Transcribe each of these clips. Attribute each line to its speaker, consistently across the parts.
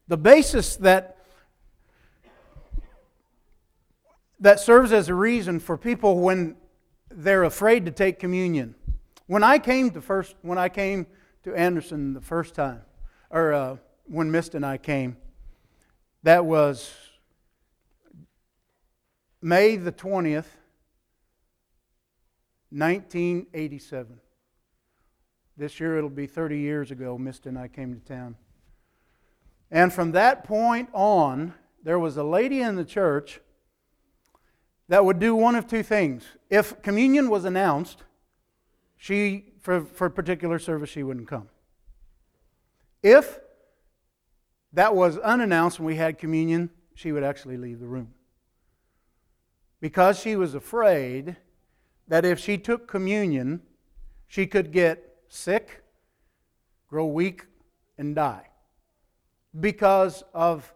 Speaker 1: The basis that serves as a reason for people when they're afraid to take communion. When I came to Anderson the first time, or when Mist and I came, that was May the 20th, 1987. This year it'll be 30 years ago Mist and I came to town. And from that point on, there was a lady in the church that would do one of two things. If communion was announced, for a particular service, she wouldn't come. If that was unannounced and we had communion, she would actually leave the room. Because she was afraid that if she took communion, she could get sick, grow weak, and die. Because of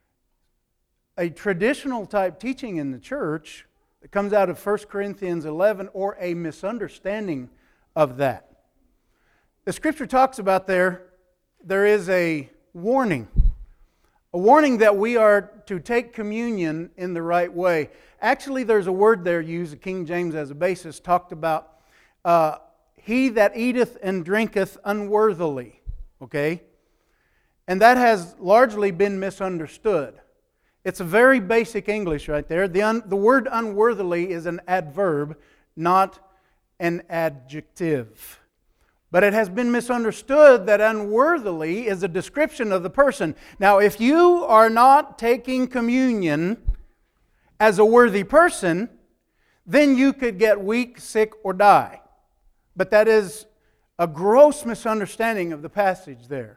Speaker 1: a traditional type teaching in the church that comes out of 1 Corinthians 11, or a misunderstanding of that. The Scripture talks about there is a warning. A warning that we are to take communion in the right way. Actually, there's a word there used, King James as a basis, talked about he that eateth and drinketh unworthily. Okay? And that has largely been misunderstood. It's a very basic English right there. The word unworthily is an adverb, not an adjective. But it has been misunderstood that unworthily is a description of the person. Now, if you are not taking communion as a worthy person, then you could get weak, sick, or die. But that is a gross misunderstanding of the passage there.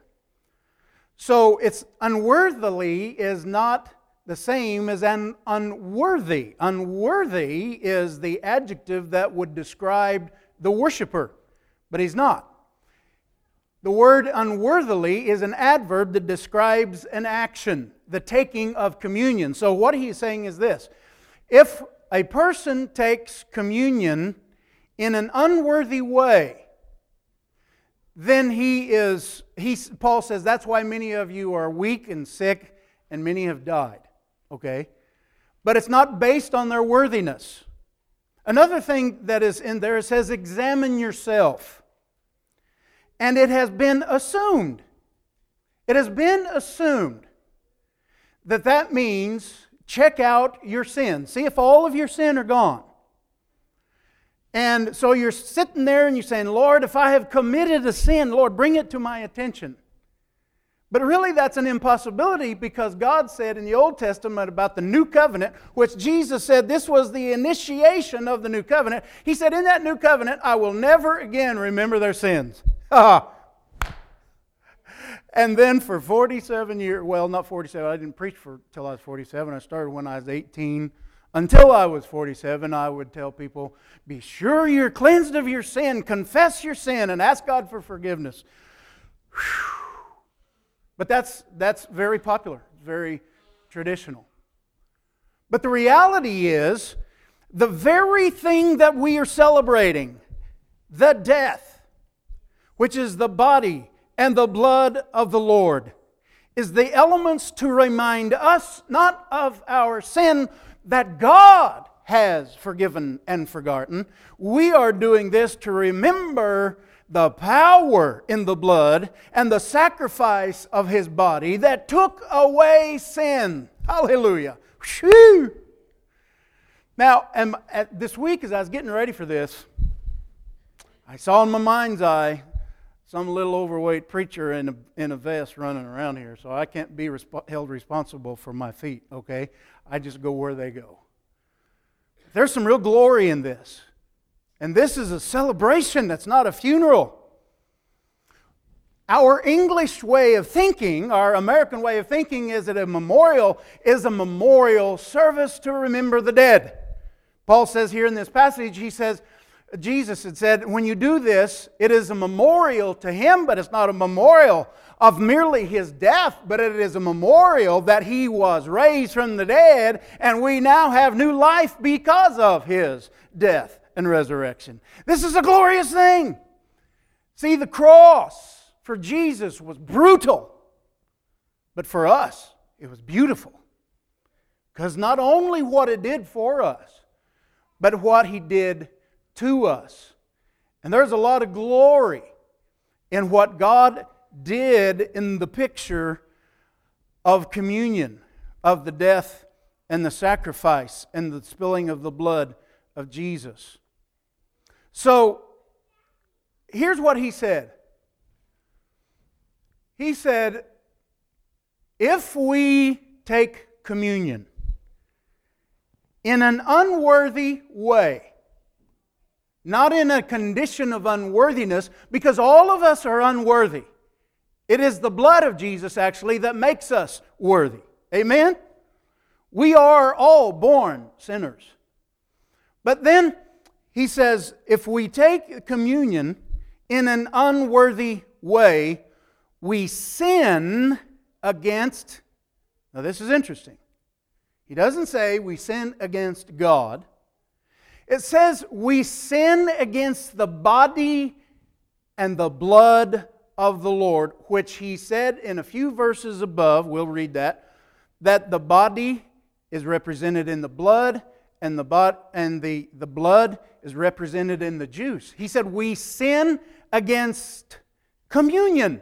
Speaker 1: So it's unworthily is not the same as an unworthy. Unworthy is the adjective that would describe the worshiper, but he's not. The word unworthily is an adverb that describes an action, the taking of communion. So what he's saying is this: if a person takes communion in an unworthy way, then Paul says that's why many of you are weak and sick and many have died. Okay? But it's not based on their worthiness. Another thing that is in there, it says examine yourself. And it has been assumed. It has been assumed that means check out your sin. See if all of your sin are gone. And so you're sitting there and you're saying, Lord, if I have committed a sin, Lord, bring it to my attention. But really that's an impossibility, because God said in the Old Testament about the new covenant, which Jesus said this was the initiation of the new covenant. He said, in that new covenant, I will never again remember their sins. And then for 47 years, well, not 47, I didn't preach till I was 47. I started when I was 18. Until I was 47, I would tell people, be sure you're cleansed of your sin, confess your sin, and ask God for forgiveness. Whew. But that's very popular, very traditional. But the reality is, the very thing that we are celebrating, the death, which is the body and the blood of the Lord, is the elements to remind us not of our sin that God has forgiven and forgotten. We are doing this to remember the power in the blood and the sacrifice of His body that took away sin. Hallelujah. Whew. Now, this week as I was getting ready for this, I saw in my mind's eye some little overweight preacher in a vest running around here, so I can't be held responsible for my feet, okay? I just go where they go. There's some real glory in this. And this is a celebration that's not a funeral. Our English way of thinking, our American way of thinking, is that a memorial is a memorial service to remember the dead. Paul says here in this passage, he says, Jesus had said, when you do this, it is a memorial to Him, but it's not a memorial of merely His death, but it is a memorial that He was raised from the dead, and we now have new life because of His death and resurrection. This is a glorious thing. See, the cross for Jesus was brutal, But for us, it was beautiful. Because not only what it did for us, but what He did to us. And there's a lot of glory in what God did in the picture of communion, of the death and the sacrifice and the spilling of the blood of Jesus. So, here's what He said. He said, if we take communion in an unworthy way, not in a condition of unworthiness, because all of us are unworthy. It is the blood of Jesus, actually, that makes us worthy. Amen? We are all born sinners. But then He says, if we take communion in an unworthy way, we sin against... Now this is interesting. He doesn't say we sin against God. It says we sin against the body and the blood of the Lord, which He said in a few verses above, we'll read that the body is represented in the blood and the blood is represented in the juice. He said we sin against communion.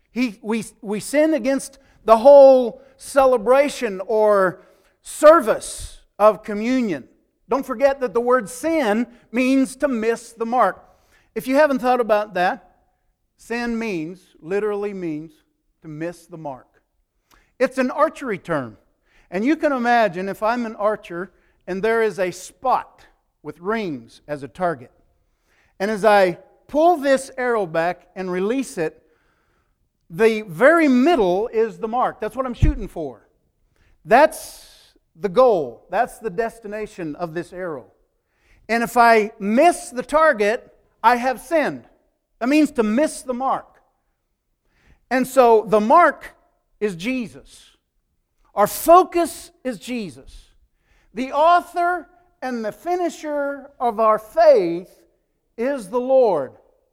Speaker 1: We sin against the whole celebration or service of communion. Don't forget that the word sin means to miss the mark. If you haven't thought about that, sin literally means to miss the mark. It's an archery term. And you can imagine if I'm an archer and there is a spot with rings as a target. And as I pull this arrow back and release it, the very middle is the mark. That's what I'm shooting for. That's the goal. That's the destination of this arrow. And if I miss the target, I have sinned. That means to miss the mark. And so the mark is Jesus. Our focus is Jesus. The author and the finisher of our faith is the Lord.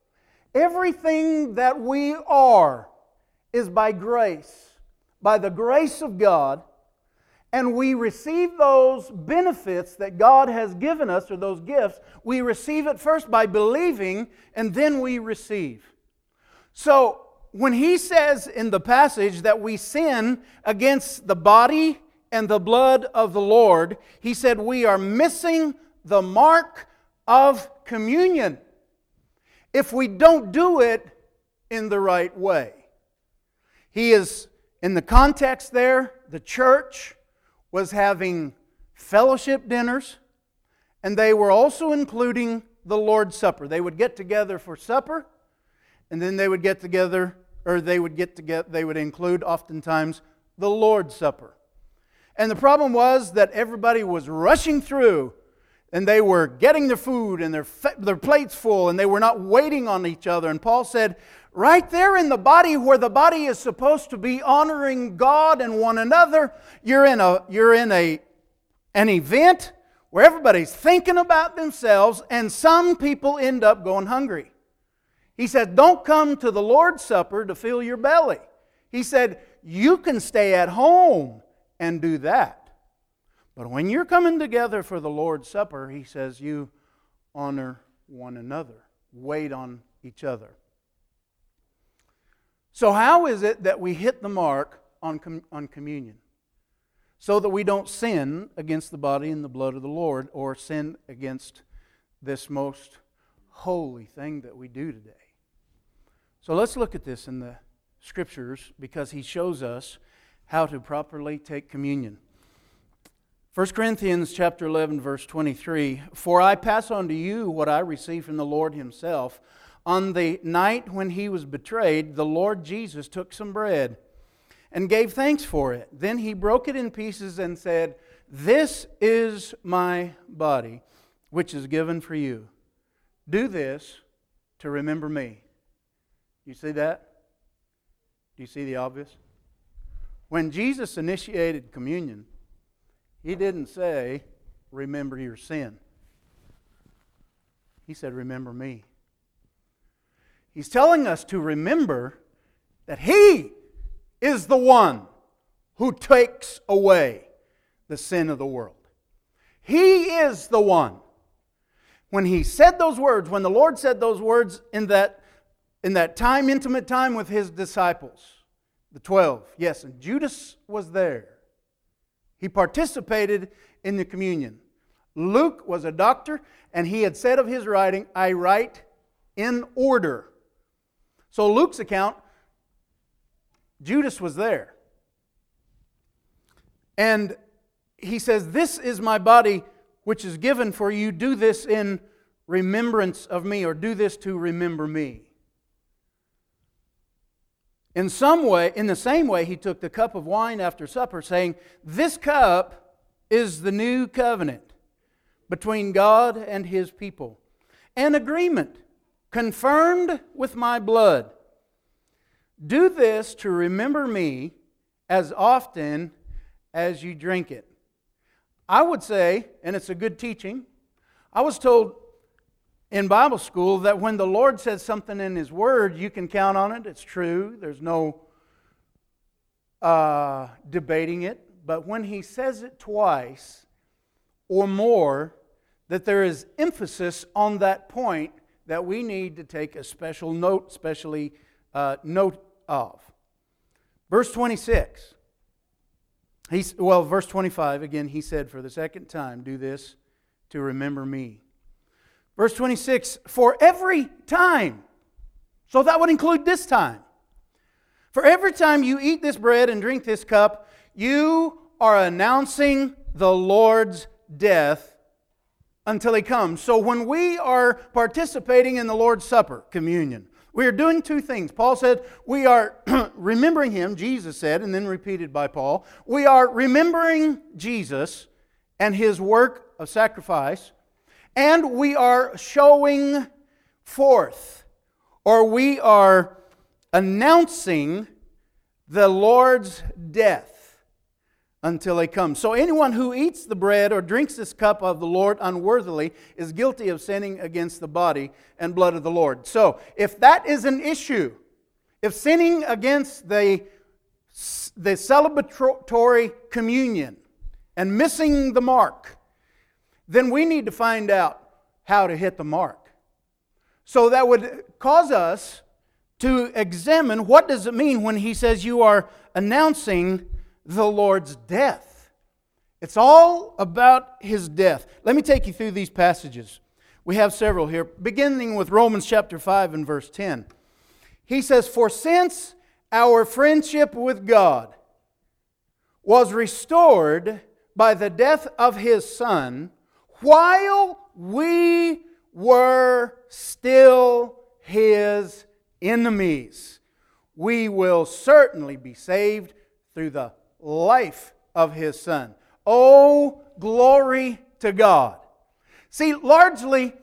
Speaker 1: Everything that we are is by grace, by the grace of God, and we receive those benefits that God has given us, or those gifts. We receive it first by believing, and then we receive. So, when He says in the passage that we sin against the body and the blood of the Lord, He said we are missing the mark of communion if we don't do it in the right way. He is, in the context there, the church was having fellowship dinners, and they were also including the Lord's Supper. They would get together for supper, and then they would get together, or they would include oftentimes the Lord's Supper. And the problem was that everybody was rushing through, and they were getting their food and their plates full, and they were not waiting on each other. And Paul said, right there in the body, where the body is supposed to be honoring God and one another, you're in an event where everybody's thinking about themselves, and some people end up going hungry. He said, don't come to the Lord's Supper to fill your belly. He said, you can stay at home and do that. But when you're coming together for the Lord's Supper, He says, you honor one another. Wait on each other. So how is it that we hit the mark on communion? So that we don't sin against the body and the blood of the Lord, or sin against this most holy thing that we do today. So let's look at this in the Scriptures, because He shows us how to properly take communion. 1 Corinthians chapter 11, verse 23, "For I pass on to you what I received from the Lord Himself. On the night when He was betrayed, the Lord Jesus took some bread and gave thanks for it. Then He broke it in pieces and said, 'This is my body, which is given for you. Do this to remember me.'" You see that? Do you see the obvious? When Jesus initiated communion, He didn't say, "Remember your sin." He said, "Remember me." He's telling us to remember that He is the one who takes away the sin of the world. He is the one. When He said those words, when the Lord said those words in that time, intimate time with His disciples, the 12, yes, and Judas was there. He participated in the communion. Luke was a doctor, and he had said of his writing, I write in order. So Luke's account, Judas was there. And he says, this is my body which is given for you. Do this in remembrance of me, or do this to remember me. In the same way, He took the cup of wine after supper, saying, this cup is the new covenant between God and His people, an agreement confirmed with my blood. Do this to remember me as often as you drink it. I would say, and it's a good teaching, I was told in Bible school that when the Lord says something in His Word, you can count on it. It's true. There's no debating it. But when He says it twice or more, that there is emphasis on that point that we need to take a special note, note of. Verse 26. Verse 25, again, He said for the second time, do this to remember me. Verse 26, for every time. So that would include this time. For every time you eat this bread and drink this cup, you are announcing the Lord's death until He comes. So when we are participating in the Lord's Supper, communion, we are doing two things. Paul said we are remembering Him, Jesus said, and then repeated by Paul. We are remembering Jesus and His work of sacrifice, and we are showing forth, or we are announcing the Lord's death until He comes. So anyone who eats the bread or drinks this cup of the Lord unworthily is guilty of sinning against the body and blood of the Lord. So if that is an issue, if sinning against the celebratory communion and missing the mark, then we need to find out how to hit the mark. So that would cause us to examine what does it mean when He says you are announcing the Lord's death. It's all about His death. Let me take you through these passages. We have several here, beginning with Romans chapter 5 and verse 10. He says, for since our friendship with God was restored by the death of His Son, while we were still His enemies, we will certainly be saved through the life of His Son. Oh, glory to God. See, largely,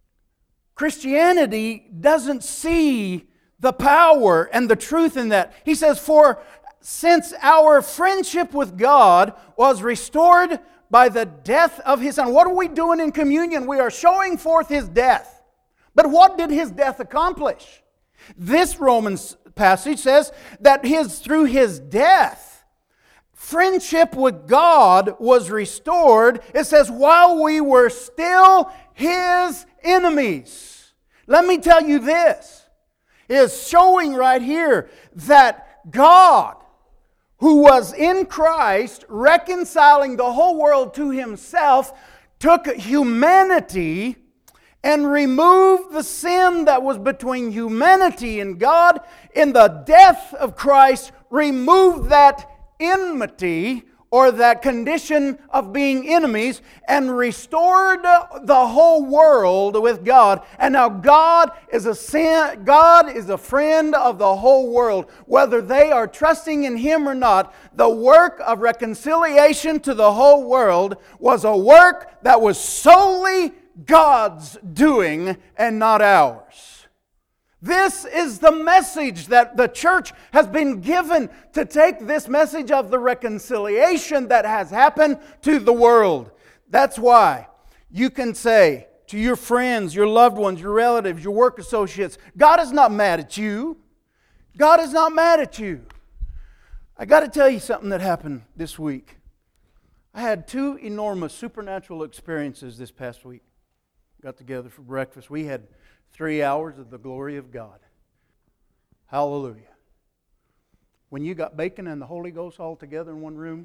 Speaker 1: Christianity doesn't see the power and the truth in that. He says, for since our friendship with God was restored by the death of His Son. What are we doing in communion? We are showing forth His death. But what did His death accomplish? This Romans passage says that through His death, friendship with God was restored. It says, while we were still His enemies. Let me tell you this. It is showing right here that God, who was in Christ, reconciling the whole world to Himself, took humanity and removed the sin that was between humanity and God. In the death of Christ, removed that enmity, or that condition of being enemies, and restored the whole world with God. And now God is a friend of the whole world. Whether they are trusting in Him or not, the work of reconciliation to the whole world was a work that was solely God's doing and not ours. This is the message that the church has been given, to take this message of the reconciliation that has happened to the world. That's why you can say to your friends, your loved ones, your relatives, your work associates, God is not mad at you. God is not mad at you. I got to tell you something that happened this week. I had two enormous supernatural experiences this past week. Got together for breakfast. We had 3 hours of the glory of God. Hallelujah. When you got bacon and the Holy Ghost all together in one room.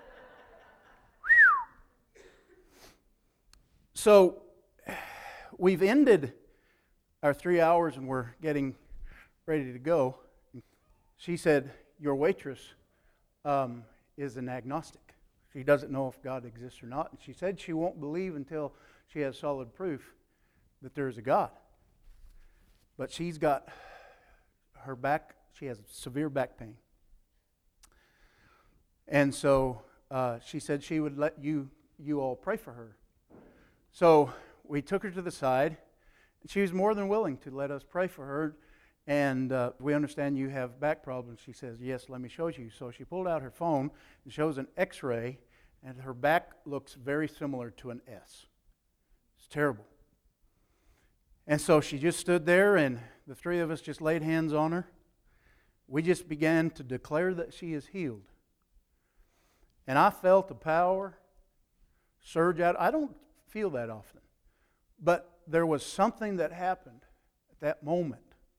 Speaker 1: So, we've ended our 3 hours and we're getting ready to go. She said, your waitress is an agnostic. She doesn't know if God exists or not. And she said she won't believe until she has solid proof that there is a God. But she's got her back, she has severe back pain. And so she said she would let you all pray for her. So we took her to the side. She was more than willing to let us pray for her. And we understand you have back problems. She says, yes, let me show you. So she pulled out her phone and shows an x-ray, and her back looks very similar to an S. It's terrible. And so she just stood there, and the three of us just laid hands on her. We just began to declare that she is healed. And I felt the power surge out. I don't feel that often. But there was something that happened at that moment.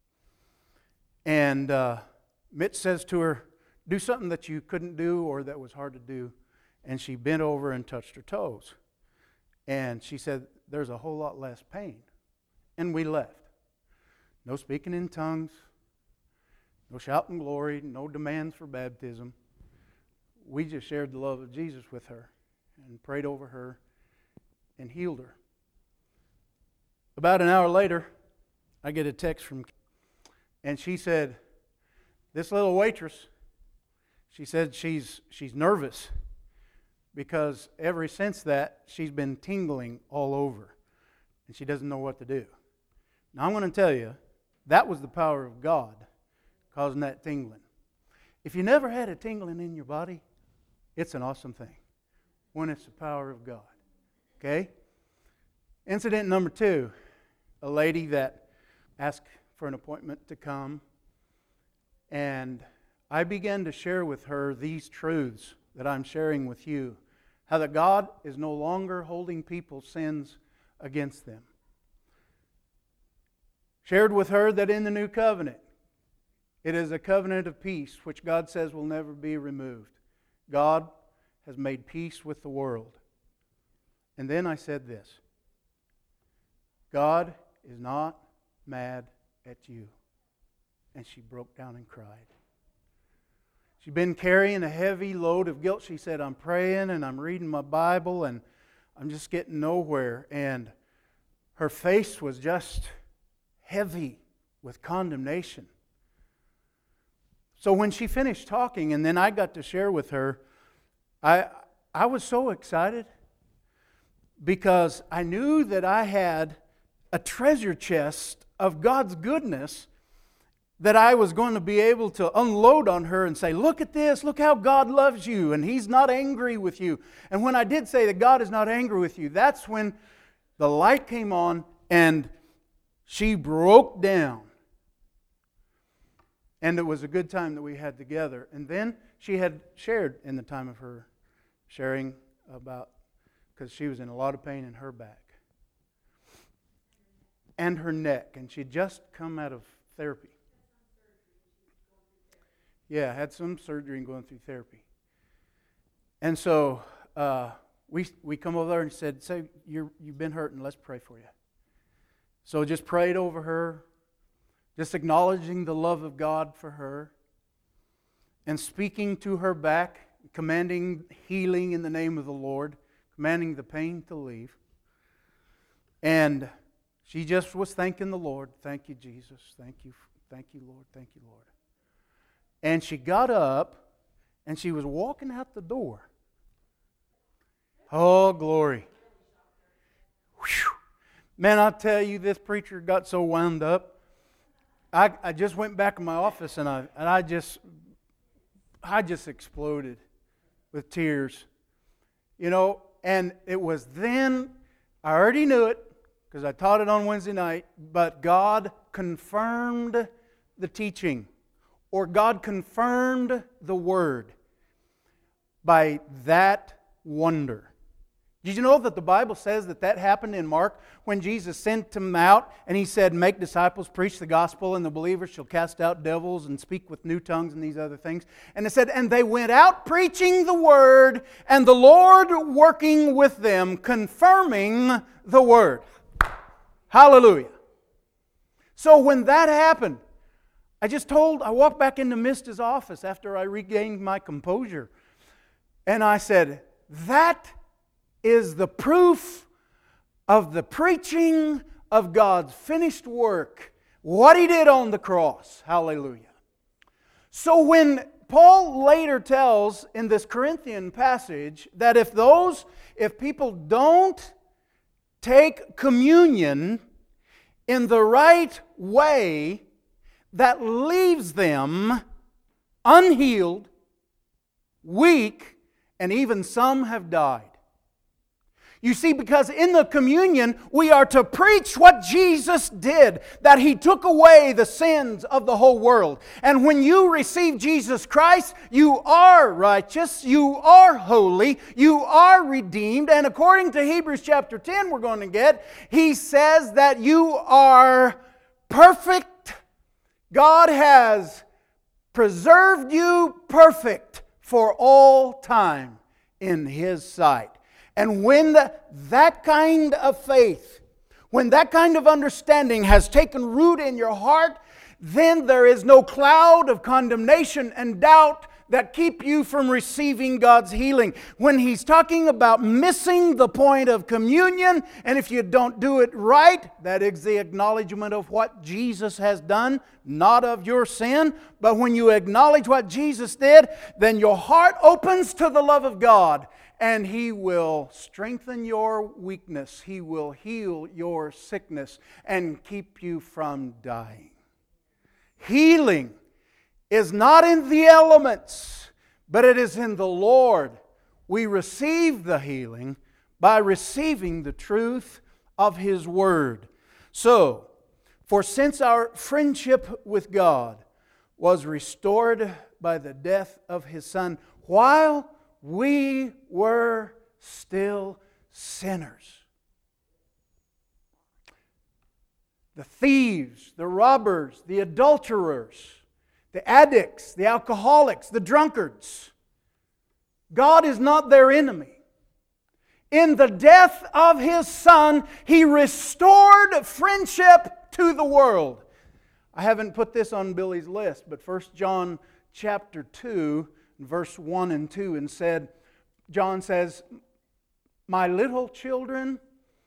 Speaker 1: And Mitch says to her, do something that you couldn't do or that was hard to do. And she bent over and touched her toes. And she said, there's a whole lot less pain. And we left. No speaking in tongues. No shouting glory. No demands for baptism. We just shared the love of Jesus with her and prayed over her and healed her. About an hour later, I get a text from, and she said, this little waitress, she said she's nervous because ever since that, she's been tingling all over, and she doesn't know what to do. Now, I'm going to tell you, that was the power of God causing that tingling. If you never had a tingling in your body, it's an awesome thing when it's the power of God. Okay? Incident number 2, a lady that asked for an appointment to come, and I began to share with her these truths that I'm sharing with you. How that God is no longer holding people's sins against them. Shared with her that in the new covenant, it is a covenant of peace, which God says will never be removed. God has made peace with the world. And then I said this, God is not mad at you. And she broke down and cried. She'd been carrying a heavy load of guilt. She said, I'm praying and I'm reading my Bible and I'm just getting nowhere. And her face was just heavy with condemnation. So when she finished talking, and then I got to share with her, I was so excited because I knew that I had a treasure chest of God's goodness that I was going to be able to unload on her and say, look at this, look how God loves you, and He's not angry with you. And when I did say that God is not angry with you, that's when the light came on and she broke down. And it was a good time that we had together. And then she had shared in the time of her sharing about, because she was in a lot of pain in her back and her neck, and she'd just come out of therapy. Yeah, had some surgery and going through therapy. And so we come over there and said, say, you've been hurting, let's pray for you. So just prayed over her, just acknowledging the love of God for her, and speaking to her back, commanding healing in the name of the Lord, commanding the pain to leave. And she just was thanking the Lord. Thank you, Jesus. Thank you, Lord. Thank you, Lord. And she got up, and she was walking out the door. Oh, glory. Whew. Man, I'll tell you, this preacher got so wound up. I just went back in my office, and I just exploded with tears. You know, and it was then, I already knew it, because I taught it on Wednesday night, but God confirmed the teaching. or God confirmed the Word by that wonder. Did you know that the Bible says that happened in Mark when Jesus sent them out and He said, make disciples, preach the gospel, and the believers shall cast out devils and speak with new tongues and these other things. And it said, and they went out preaching the Word, and the Lord working with them, confirming the Word. Hallelujah. So when that happened, I walked back into Mista's office after I regained my composure. And I said, that is the proof of the preaching of God's finished work, what He did on the cross. Hallelujah. So when Paul later tells in this Corinthian passage that if people don't take communion in the right way, that leaves them unhealed, weak, and even some have died. You see, because in the communion, we are to preach what Jesus did, that He took away the sins of the whole world. And when you receive Jesus Christ, you are righteous, you are holy, you are redeemed. And according to Hebrews chapter 10, we're going to get, He says that you are perfect. God has preserved you perfect for all time in His sight. And when that kind of faith, when that kind of understanding has taken root in your heart, then there is no cloud of condemnation and doubt that keep you from receiving God's healing. When He's talking about missing the point of communion, and if you don't do it right, that is the acknowledgement of what Jesus has done, not of your sin. But when you acknowledge what Jesus did, then your heart opens to the love of God. And He will strengthen your weakness. He will heal your sickness and keep you from dying. Healing is not in the elements, but it is in the Lord. We receive the healing by receiving the truth of His Word. So, for since our friendship with God was restored by the death of His Son, while we were still sinners. The thieves, the robbers, the adulterers, the addicts, the alcoholics, the drunkards. God is not their enemy. In the death of His Son, He restored friendship to the world. I haven't put this on Billy's list, but 1 John chapter 2, verse 1 and 2, and John says, my little children,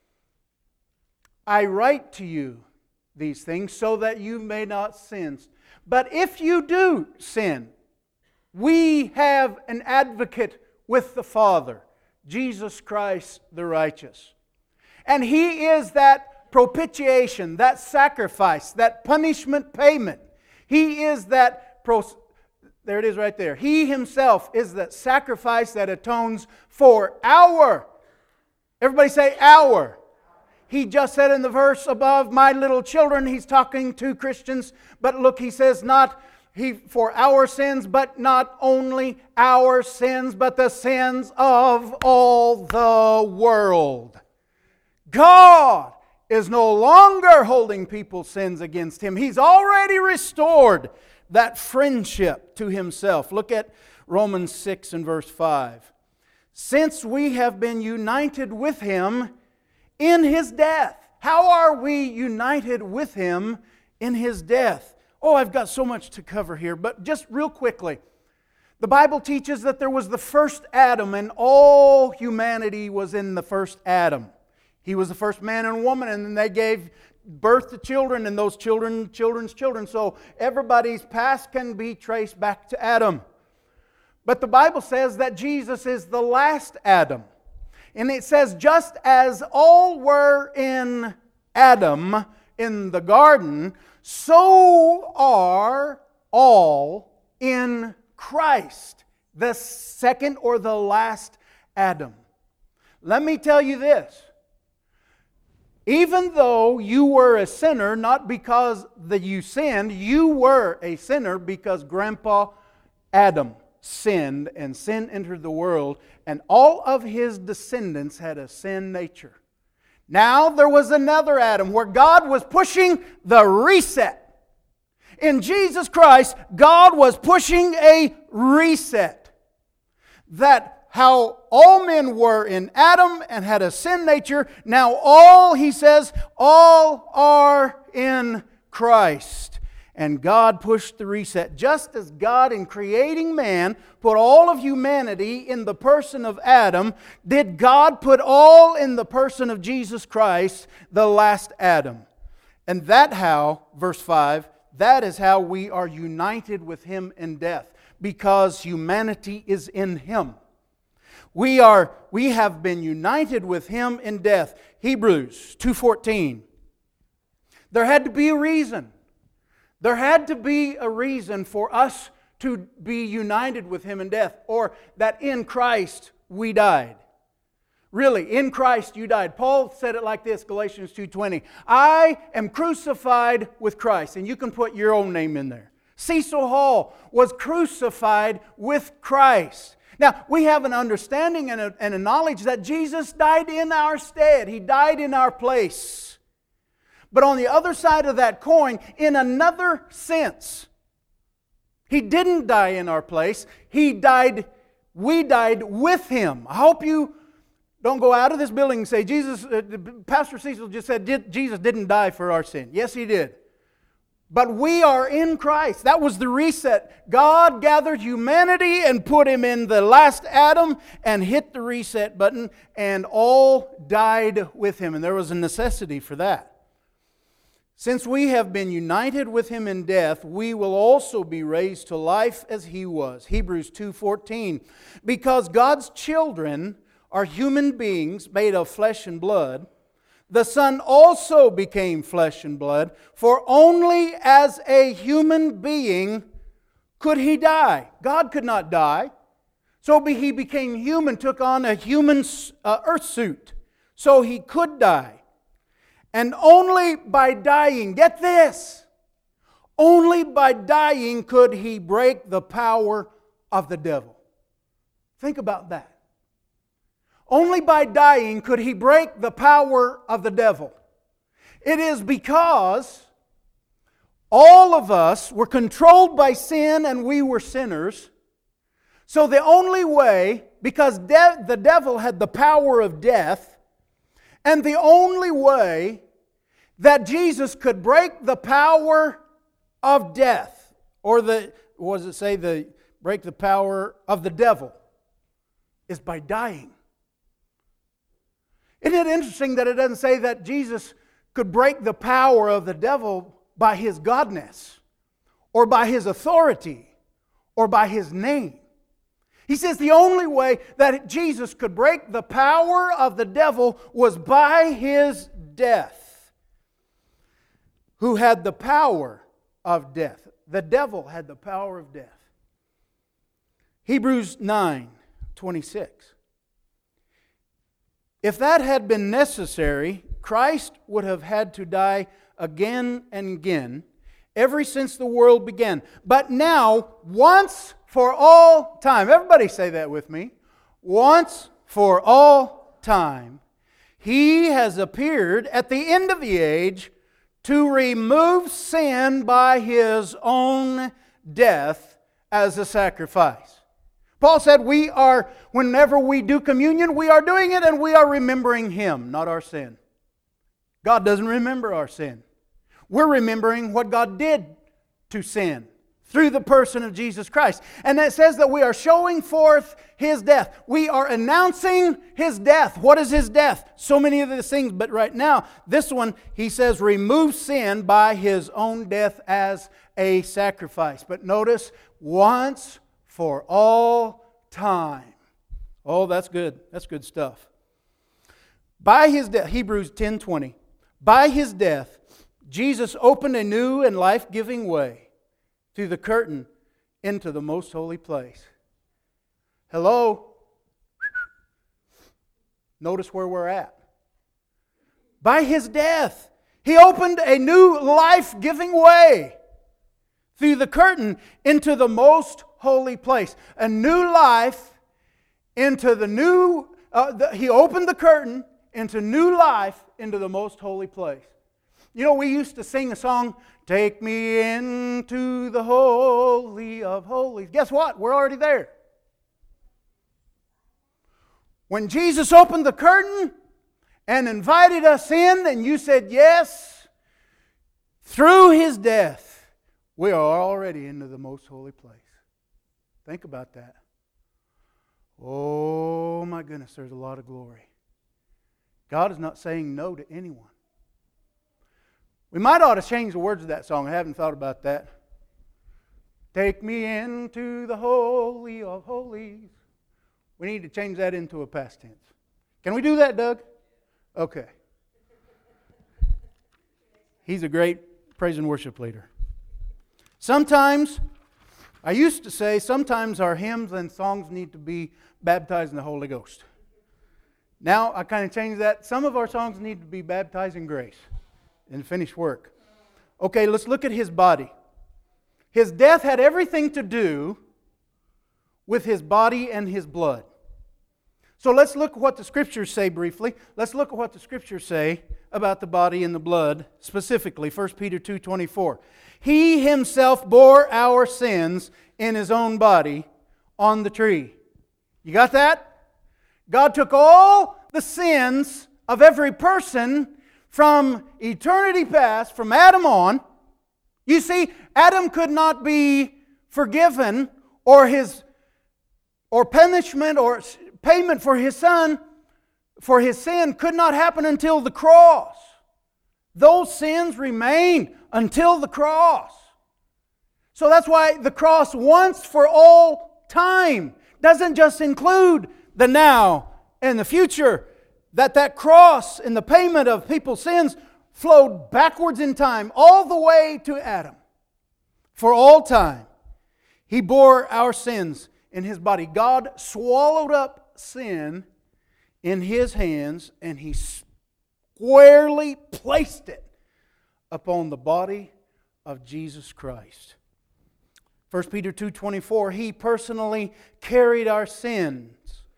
Speaker 1: I write to you these things so that you may not sin. But if you do sin, we have an advocate with the Father, Jesus Christ the righteous. And He is that propitiation, that sacrifice, that punishment payment. He is that there it is right there. He Himself is that sacrifice that atones for everybody say our. He just said in the verse above, my little children, He's talking to Christians. But look, He says for our sins, but not only our sins, but the sins of all the world. God is no longer holding people's sins against Him. He's already restored that friendship to Himself. Look at Romans 6 and verse 5. Since we have been united with Him in His death. How are we united with Him in His death? Oh, I've got so much to cover here, but just real quickly. The Bible teaches that there was the first Adam, and all humanity was in the first Adam. He was the first man and woman, and then they gave birth to children, and those children's children. So everybody's past can be traced back to Adam. But the Bible says that Jesus is the last Adam. And it says, just as all were in Adam in the garden, so are all in Christ, the second or the last Adam. Let me tell you this. Even though you were a sinner, not because that you sinned, you were a sinner because Grandpa Adam sinned, and sin entered the world, and all of his descendants had a sin nature. Now there was another Adam where God was pushing the reset. In Jesus Christ, God was pushing a reset. That how all men were in Adam and had a sin nature, now all, he says, all are in Christ. And God pushed the reset. Just as God, in creating man, put all of humanity in the person of Adam, did God put all in the person of Jesus Christ, the last Adam. And that how, verse 5, that is how we are united with Him in death, because humanity is in Him. We have been united with Him in death. Hebrews 2:14. There had to be a reason. There had to be a reason for us to be united with Him in death, or that in Christ we died. Really, in Christ you died. Paul said it like this, Galatians 2:20. I am crucified with Christ. And you can put your own name in there. Cecil Hall was crucified with Christ. Now, we have an understanding and a knowledge that Jesus died in our stead. He died in our place. But on the other side of that coin, in another sense, He didn't die in our place. We died with Him. I hope you don't go out of this building and say, Pastor Cecil just said Jesus didn't die for our sin. Yes, He did. But we are in Christ. That was the reset. God gathered humanity and put Him in the last Adam and hit the reset button, and all died with Him. And there was a necessity for that. Since we have been united with Him in death, we will also be raised to life as He was. Hebrews 2:14. Because God's children are human beings made of flesh and blood, the Son also became flesh and blood, for only as a human being could He die. God could not die. So He became human, took on a human earth suit, so He could die. And only by dying, get this, only by dying could He break the power of the devil. Think about that. Only by dying could He break the power of the devil. It is because all of us were controlled by sin and we were sinners. So the only way, because the devil had the power of death, and the only way that Jesus could break the power of death, or break the power of the devil, is by dying. Isn't it interesting that it doesn't say that Jesus could break the power of the devil by His godness, or by His authority, or by His name? He says the only way that Jesus could break the power of the devil was by His death. Who had the power of death? The devil had the power of death. Hebrews 9:26. If that had been necessary, Christ would have had to die again and again, ever since the world began. But now, once for all time, everybody say that with me, once for all time, He has appeared at the end of the age to remove sin by His own death as a sacrifice. Paul said whenever we do communion, we are doing it and we are remembering Him, not our sin. God doesn't remember our sin. We're remembering what God did to sin through the person of Jesus Christ. And it says that we are showing forth His death. We are announcing His death. What is His death? So many of these things, but right now, this one, He says, remove sin by His own death as a sacrifice. But notice, once for all time. Oh, that's good. That's good stuff. By His death, Hebrews 10:20. By His death, Jesus opened a new and life-giving way through the curtain into the most holy place. Hello? Notice where we're at. by His death. He opened a new life-giving way through the curtain into the most holy place. A new life into the new... He opened the curtain into new life into the most holy place. You know, we used to sing a song, "Take me into the Holy of Holies." Guess what? We're already there. When Jesus opened the curtain and invited us in, and you said yes, through His death, we are already into the most holy place. Think about that. Oh my goodness, there's a lot of glory. God is not saying no to anyone. We might ought to change the words of that song. I haven't thought about that. Take me into the Holy of Holies. We need to change that into a past tense. Can we do that, Doug? Okay. He's a great praise and worship leader. Sometimes, I used to say, sometimes our hymns and songs need to be baptized in the Holy Ghost. Now, I kind of changed that. Some of our songs need to be baptized in grace and finished work. Okay, let's look at His body. His death had everything to do with His body and His blood. So let's look at what the Scriptures say briefly. Let's look at what the Scriptures say about the body and the blood, specifically 1 Peter 2:24. He Himself bore our sins in His own body on the tree. You got that? God took all the sins of every person from eternity past, from Adam on. You see, Adam could not be forgiven or punishment or payment for his sin could not happen until the cross. Those sins remained until the cross. So that's why the cross once for all time doesn't just include the now and the future. That cross and the payment of people's sins flowed backwards in time all the way to Adam. For all time, He bore our sins in His body. God swallowed up sin in His hands, and He squarely placed it upon the body of Jesus Christ. 1 Peter 2:24, He personally carried our sins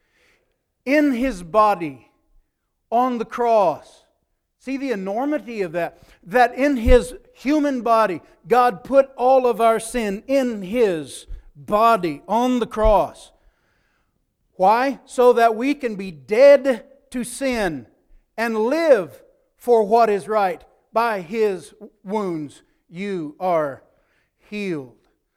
Speaker 1: in His body on the cross. See the enormity of that? That in His human body, God put all of our sin in His body on the cross. Why? So that we can be dead to sin and live for what is right. By His wounds you are healed.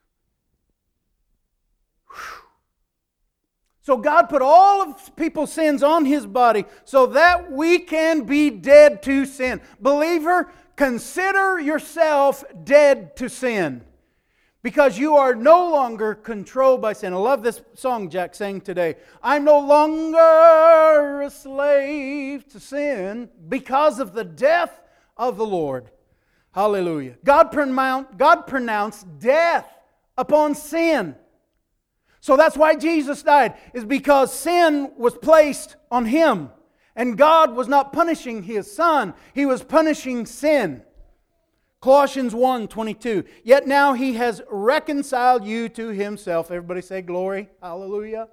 Speaker 1: So God put all of people's sins on His body so that we can be dead to sin. Believer, consider yourself dead to sin, because you are no longer controlled by sin. I love this song Jack sang today. I'm no longer a slave to sin because of the death of the Lord. Hallelujah. God pronounced death upon sin. So that's why Jesus died, is because sin was placed on Him. And God was not punishing His Son, He was punishing sin. Colossians 1:22. Yet now He has reconciled you to Himself. Everybody say glory. Hallelujah.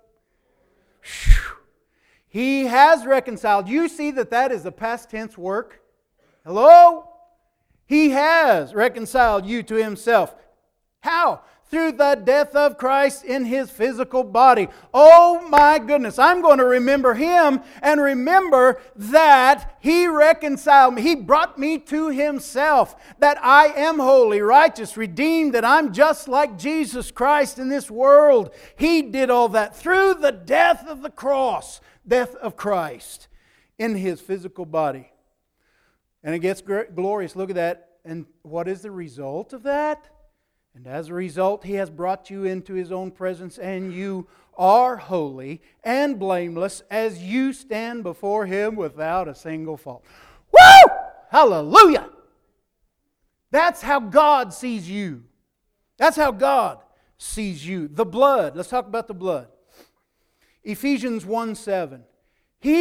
Speaker 1: He has reconciled. You see that is a past tense work. Hello? He has reconciled you to Himself. How? Through the death of Christ in His physical body. Oh my goodness, I'm going to remember Him and remember that He reconciled me. He brought me to Himself, that I am holy, righteous, redeemed, that I'm just like Jesus Christ in this world. He did all that through the death of the cross, death of Christ in His physical body. And it gets glorious. Look at that. And what is the result of that? And as a result, He has brought you into His own presence, and you are holy and blameless as you stand before Him without a single fault. Woo! Hallelujah! That's how God sees you. That's how God sees you. The blood. Let's talk about the blood. Ephesians 1:7. He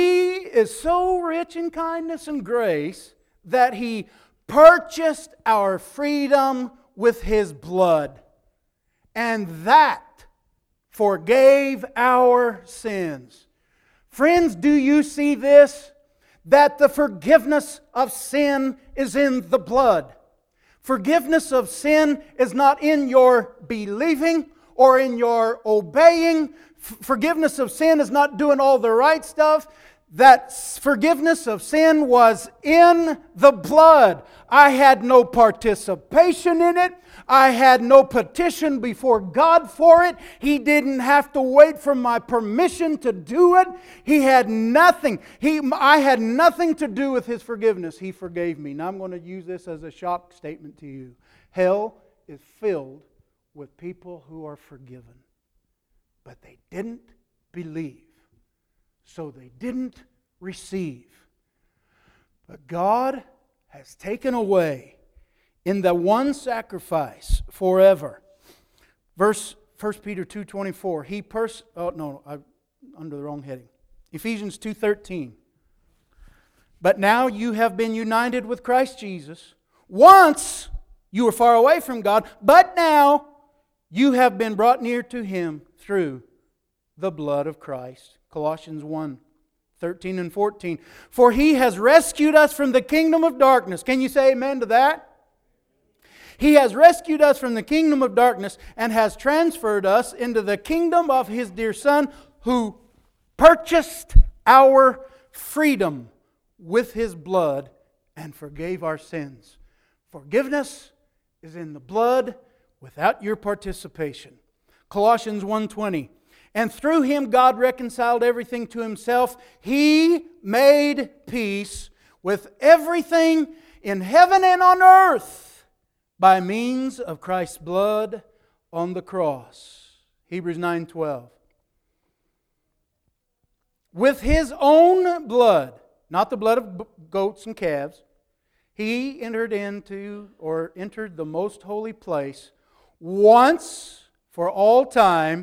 Speaker 1: is so rich in kindness and grace that He purchased our freedom with His blood. And that forgave our sins. Friends, do you see this? That the forgiveness of sin is in the blood. Forgiveness of sin is not in your believing or in your obeying. Forgiveness of sin is not doing all the right stuff. That forgiveness of sin was in the blood. I had no participation in it. I had no petition before God for it. He didn't have to wait for my permission to do it. He had nothing. I had nothing to do with His forgiveness. He forgave me. Now I'm going to use this as a shock statement to you. Hell is filled with people who are forgiven, but they didn't believe. So they didn't receive. But God has taken away in the one sacrifice forever. Verse 1 Peter 2:24. I'm under the wrong heading. Ephesians 2:13. But now you have been united with Christ Jesus. Once you were far away from God, but now you have been brought near to Him through the blood of Christ. Colossians 1:13 and 14. For He has rescued us from the kingdom of darkness. Can you say amen to that? He has rescued us from the kingdom of darkness and has transferred us into the kingdom of His dear Son, who purchased our freedom with His blood and forgave our sins. Forgiveness is in the blood without your participation. Colossians 1:20. And through Him God reconciled everything to Himself. He made peace with everything in heaven and on earth by means of Christ's blood on the cross. Hebrews 9:12. With His own blood, not the blood of goats and calves, He entered the most holy place once for all time.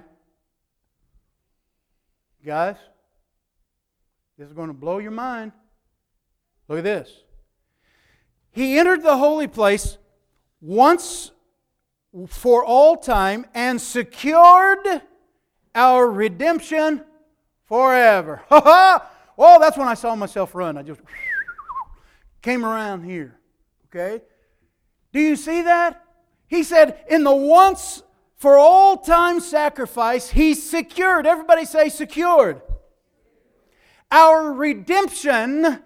Speaker 1: Guys, this is going to blow your mind. Look at this. He entered the holy place once for all time and secured our redemption forever. Oh, that's when I saw myself run. I just came around here. Okay? Do you see that? He said, in the once for all time sacrifice, He secured. Everybody say secured. Our redemption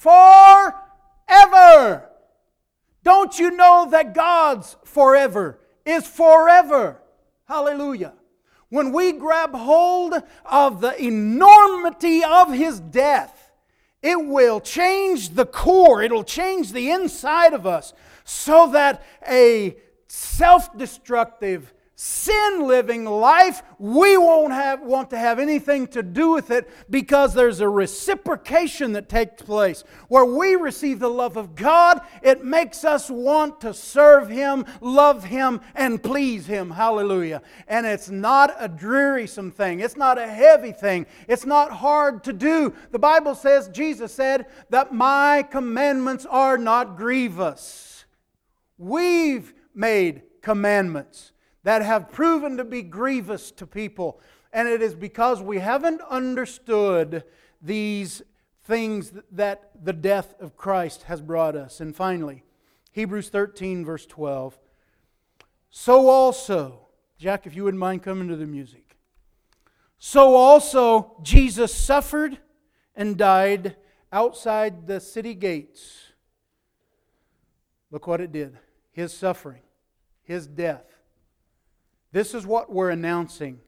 Speaker 1: forever. Don't you know that God's forever is forever? Hallelujah. When we grab hold of the enormity of His death, it will change the core. It'll change the inside of us so that a self-destructive, sin-living life, we won't want to have anything to do with it, because there's a reciprocation that takes place. Where we receive the love of God, it makes us want to serve Him, love Him, and please Him. Hallelujah. And it's not a drearisome thing. It's not a heavy thing. It's not hard to do. The Bible says, Jesus said, that my commandments are not grievous. We've made commandments that have proven to be grievous to people. And it is because we haven't understood these things that the death of Christ has brought us. And finally, Hebrews 13 verse 12. So also, Jack, if you wouldn't mind coming to the music. So also Jesus suffered and died outside the city gates. Look what it did. His suffering, His death. This is what we're announcing.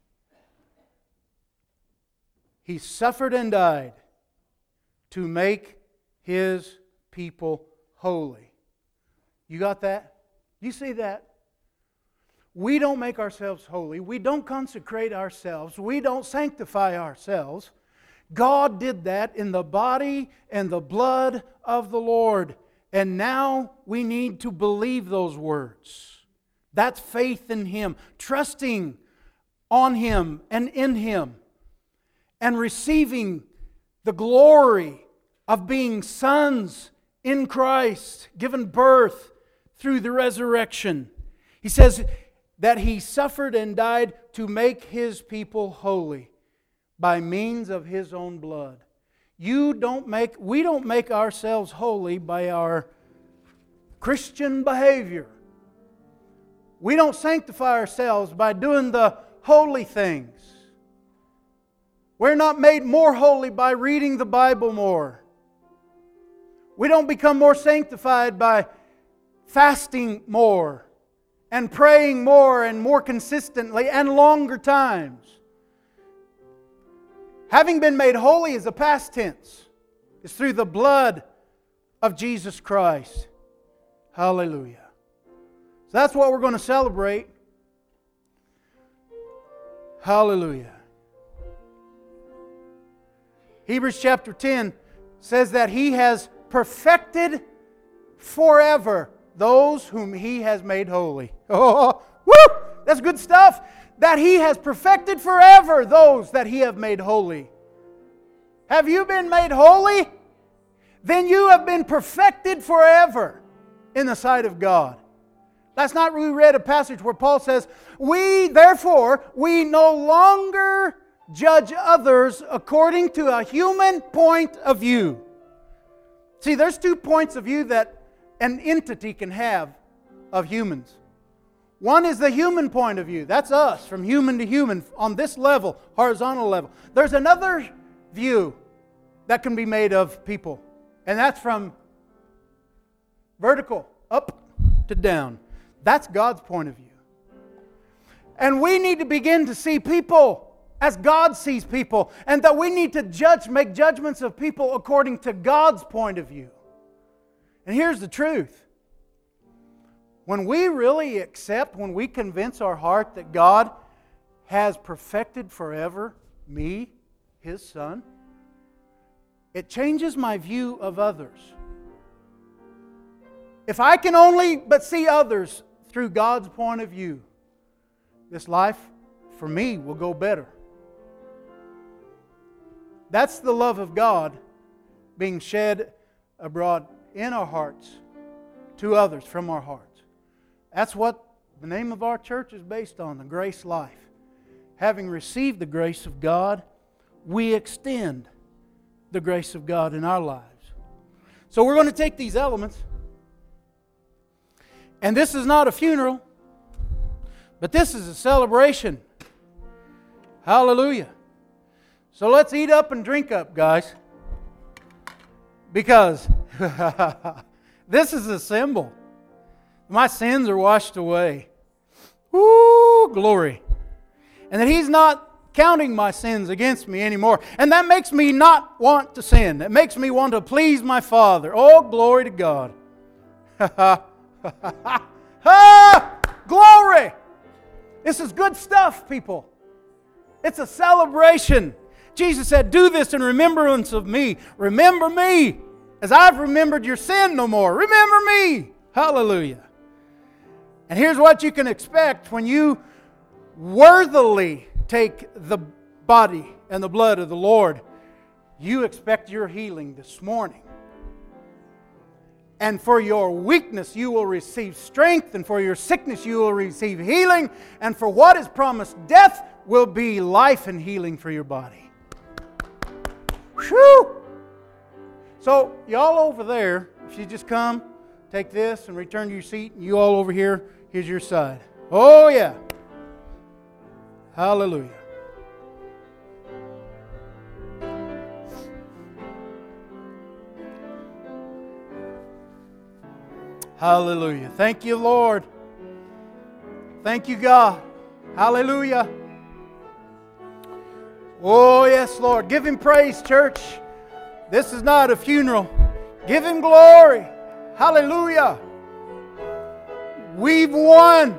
Speaker 1: He suffered and died to make His people holy. You got that? You see that? We don't make ourselves holy. We don't consecrate ourselves. We don't sanctify ourselves. God did that in the body and the blood of the Lord. And now we need to believe those words. That's faith in Him, trusting on Him and in Him, and receiving the glory of being sons in Christ, given birth through the resurrection. He says that He suffered and died to make His people holy by means of His own blood. We don't make ourselves holy by our Christian behavior. We don't sanctify ourselves by doing the holy things. We're not made more holy by reading the Bible more. We don't become more sanctified by fasting more and praying more and more consistently and longer times. Having been made holy is a past tense. It's through the blood of Jesus Christ. Hallelujah. So that's what we're going to celebrate. Hallelujah. Hebrews chapter 10 says that He has perfected forever those whom He has made holy. Oh, woo! That's good stuff. That He has perfected forever those that He have made holy. Have you been made holy? Then you have been perfected forever in the sight of God. Last night we read a passage where Paul says, we no longer judge others according to a human point of view. See, there's 2 points of view that an entity can have of humans. One is the human point of view. That's us, from human to human, on this level, horizontal level. There's another view that can be made of people, and that's from vertical, up to down. That's God's point of view. And we need to begin to see people as God sees people, and that we need to make judgments of people according to God's point of view. And here's the truth. When we really accept, when we convince our heart that God has perfected forever me, His Son, it changes my view of others. If I can only but see others through God's point of view, this life for me will go better. That's the love of God being shed abroad in our hearts to others from our hearts. That's what the name of our church is based on, the grace life. Having received the grace of God, we extend the grace of God in our lives. So we're going to take these elements, and this is not a funeral, but this is a celebration. Hallelujah. So let's eat up and drink up, guys. Because this is a symbol. My sins are washed away. Woo, glory. And that He's not counting my sins against me anymore. And that makes me not want to sin. It makes me want to please my Father. Oh, glory to God. Glory! This is good stuff, people. It's a celebration. Jesus said, do this in remembrance of me. Remember me as I've remembered your sin no more. Remember me. Hallelujah. And here's what you can expect when you worthily take the body and the blood of the Lord. You expect your healing this morning. And for your weakness you will receive strength, and for your sickness you will receive healing, and for what is promised death will be life and healing for your body. Whew! So, y'all over there, if you just come, take this and return to your seat, and you all over here, here's your side. Oh yeah. Hallelujah. Hallelujah. Thank you, Lord. Thank you, God. Hallelujah. Oh, yes, Lord. Give Him praise, church. This is not a funeral. Give Him glory. Hallelujah. We've won.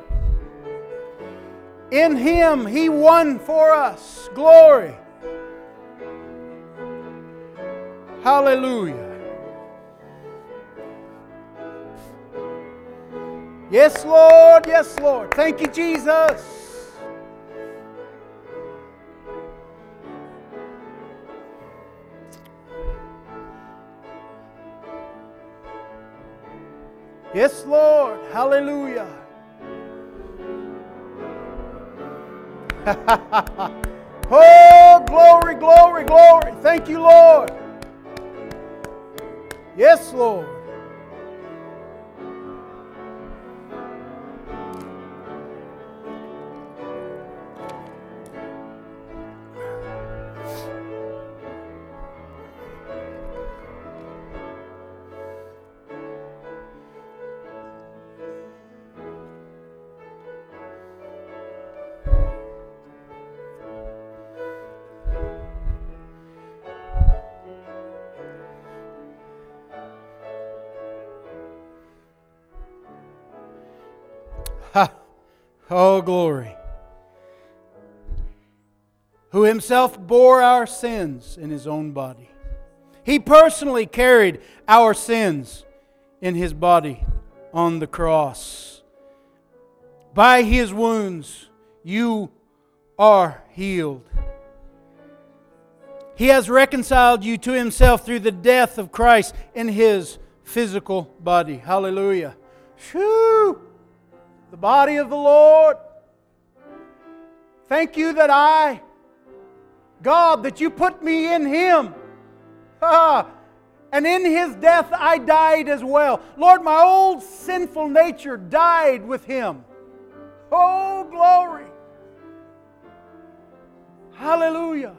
Speaker 1: In Him, He won for us. Glory. Hallelujah. Yes, Lord. Yes, Lord. Thank you, Jesus. Yes, Lord. Hallelujah. Oh, glory, glory, glory. Thank you, Lord. Yes, Lord. Ha. Oh, glory. Who Himself bore our sins in His own body. He personally carried our sins in His body on the cross. By His wounds you are healed. He has reconciled you to Himself through the death of Christ in His physical body. Hallelujah. Shoo! The body of the Lord. Thank you that God, that you put me in Him. And in His death I died as well. Lord, my old sinful nature died with Him. Oh, glory. Hallelujah.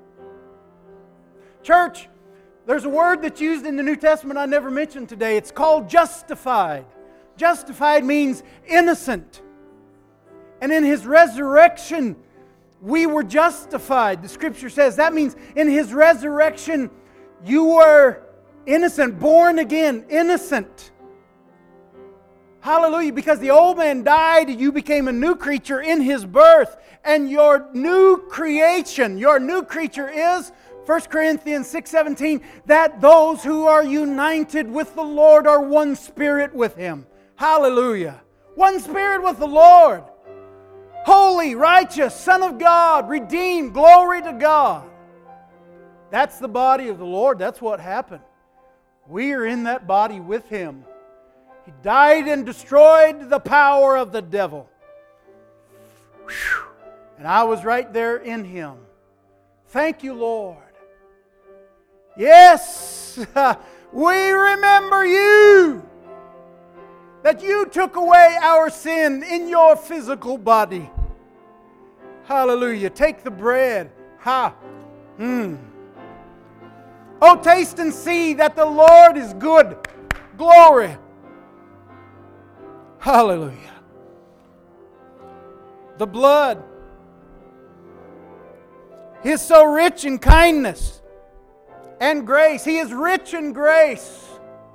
Speaker 1: Church, there's a word that's used in the New Testament I never mentioned today. It's called justified. Justified means innocent. And in His resurrection, we were justified. The Scripture says that means in His resurrection, you were innocent, born again, innocent. Hallelujah. Because the old man died, you became a new creature in His birth. And your new creation, your new creature is 1 Corinthians 6:17, that those who are united with the Lord are one spirit with Him. Hallelujah. One spirit with the Lord. Holy, righteous, Son of God, redeemed, glory to God. That's the body of the Lord. That's what happened. We are in that body with Him. He died and destroyed the power of the devil. Whew. And I was right there in Him. Thank you, Lord. Yes, we remember You. That You took away our sin in Your physical body. Hallelujah. Take the bread. Ha. Oh, taste and see that the Lord is good. Glory. Hallelujah. The blood. He is so rich in kindness and grace. He is rich in grace.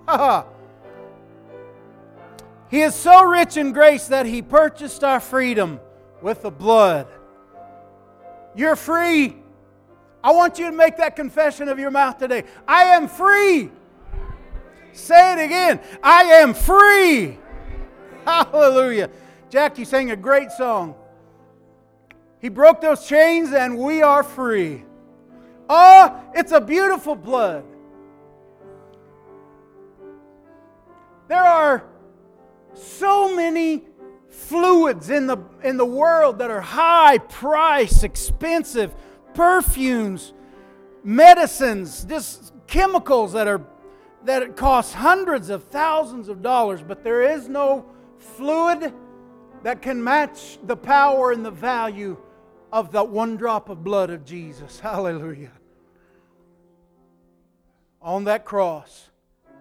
Speaker 1: He is so rich in grace that He purchased our freedom with the blood. You're free. I want you to make that confession of your mouth today. I am free. Say it again. I am free. Hallelujah. Jackie sang a great song. He broke those chains and we are free. Oh, it's a beautiful blood. There are so many fluids in the world that are high price, expensive, perfumes, medicines, just chemicals that cost hundreds of thousands of dollars, but there is no fluid that can match the power and the value of the one drop of blood of Jesus. Hallelujah. On that cross,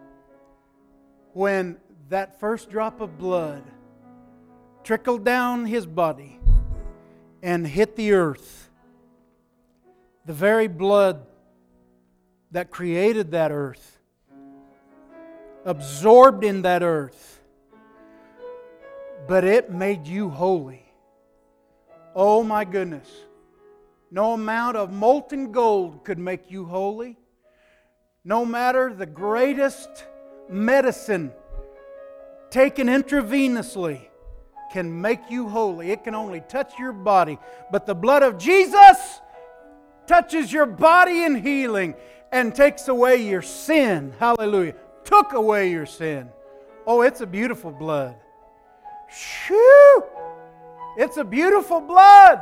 Speaker 1: when that first drop of blood trickled down His body and hit the earth, the very blood that created that earth, absorbed in that earth, but it made you holy. Oh my goodness. No amount of molten gold could make you holy. No matter the greatest medicine taken intravenously can make you holy. It can only touch your body. But the blood of Jesus touches your body in healing and takes away your sin. Hallelujah. Took away your sin. Oh, it's a beautiful blood. Shoo! It's a beautiful blood.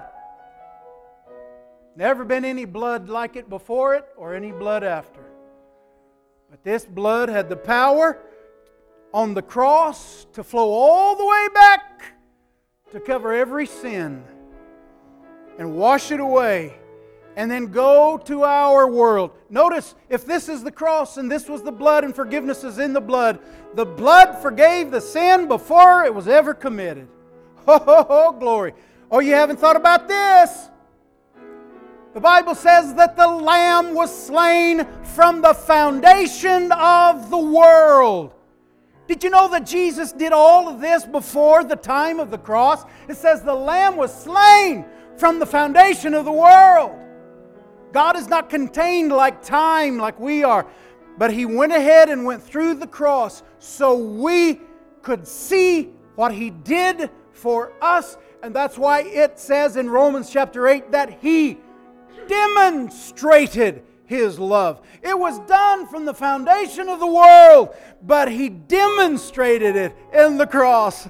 Speaker 1: Never been any blood like it before it or any blood after. But this blood had the power on the cross to flow all the way back to cover every sin and wash it away and then go to our world. Notice, if this is the cross and this was the blood and forgiveness is in the blood forgave the sin before it was ever committed. Oh, glory. Oh, you haven't thought about this? The Bible says that the Lamb was slain from the foundation of the world. Did you know that Jesus did all of this before the time of the cross? It says the Lamb was slain from the foundation of the world. God is not contained like time, like we are. But He went ahead and went through the cross so we could see what He did for us. And that's why it says in Romans chapter 8 that He demonstrated His love. It was done from the foundation of the world, but He demonstrated it in the cross.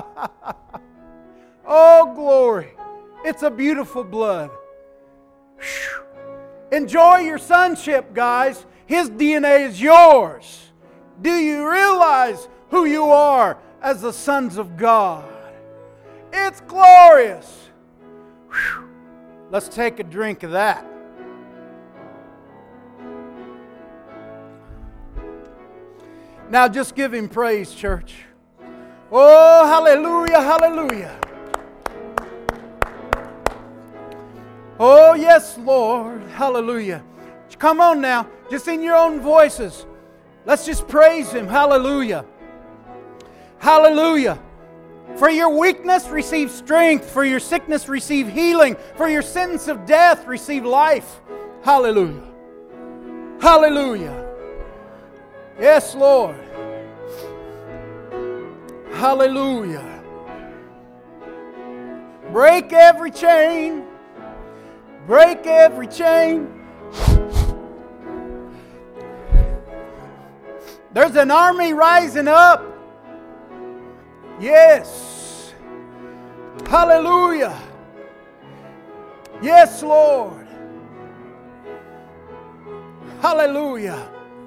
Speaker 1: Oh, glory. It's a beautiful blood. Whew. Enjoy your sonship, guys. His DNA is yours. Do you realize who you are as the sons of God? It's glorious. Whew. Let's take a drink of that. Now just give Him praise, church. Oh, hallelujah, hallelujah. Oh, yes, Lord. Hallelujah. Come on now. Just in your own voices. Let's just praise Him. Hallelujah. Hallelujah. For your weakness, receive strength. For your sickness, receive healing. For your sentence of death, receive life. Hallelujah. Hallelujah. Yes, Lord. Hallelujah. Break every chain. Break every chain. There's an army rising up. Yes. Hallelujah. Yes, Lord. Hallelujah.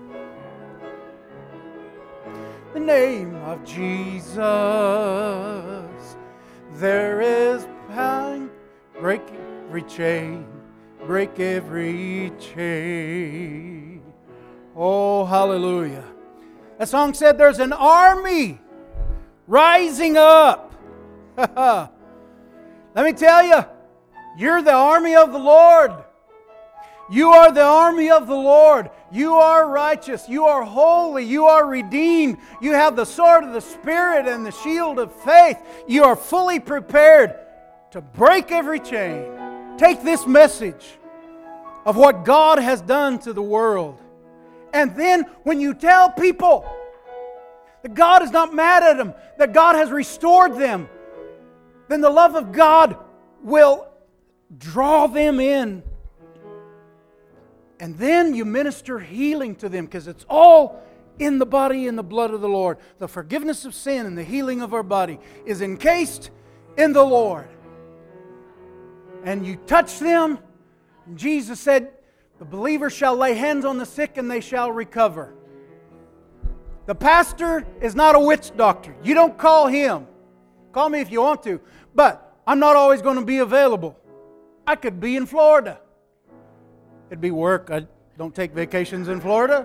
Speaker 1: The name of Jesus. There is power. Break every chain. Break every chain. Oh, hallelujah. That song said there's an army rising up. Let me tell you, you're the army of the Lord. You are the army of the Lord. You are righteous. You are holy. You are redeemed. You have the sword of the Spirit and the shield of faith. You are fully prepared to break every chain. Take this message of what God has done to the world. And then when you tell people that God is not mad at them, that God has restored them, then the love of God will draw them in. And then you minister healing to them because it's all in the body and the blood of the Lord. The forgiveness of sin and the healing of our body is encased in the Lord. And you touch them. And Jesus said, the believer shall lay hands on the sick and they shall recover. The pastor is not a witch doctor. You don't call him. Call me if you want to. But I'm not always going to be available. I could be in Florida. It'd be work. I don't take vacations in Florida.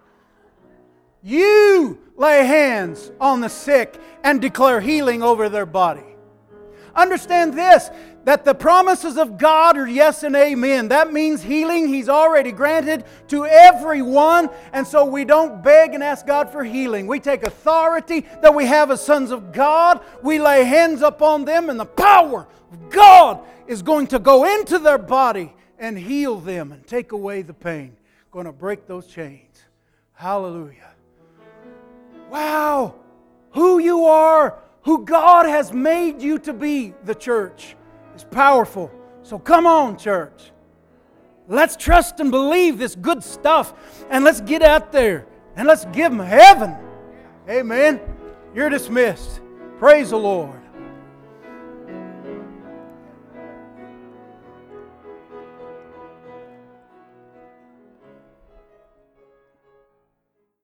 Speaker 1: You lay hands on the sick and declare healing over their body. Understand this, that the promises of God are yes and amen. That means healing He's already granted to everyone. And so we don't beg and ask God for healing. We take authority that we have as sons of God. We lay hands upon them and the power of God is going to go into their body and heal them and take away the pain. Going to break those chains. Hallelujah. Wow! Who you are, who God has made you to be, the church, is powerful. So come on, church. Let's trust and believe this good stuff and let's get out there and let's give them heaven. Amen. You're dismissed. Praise the Lord.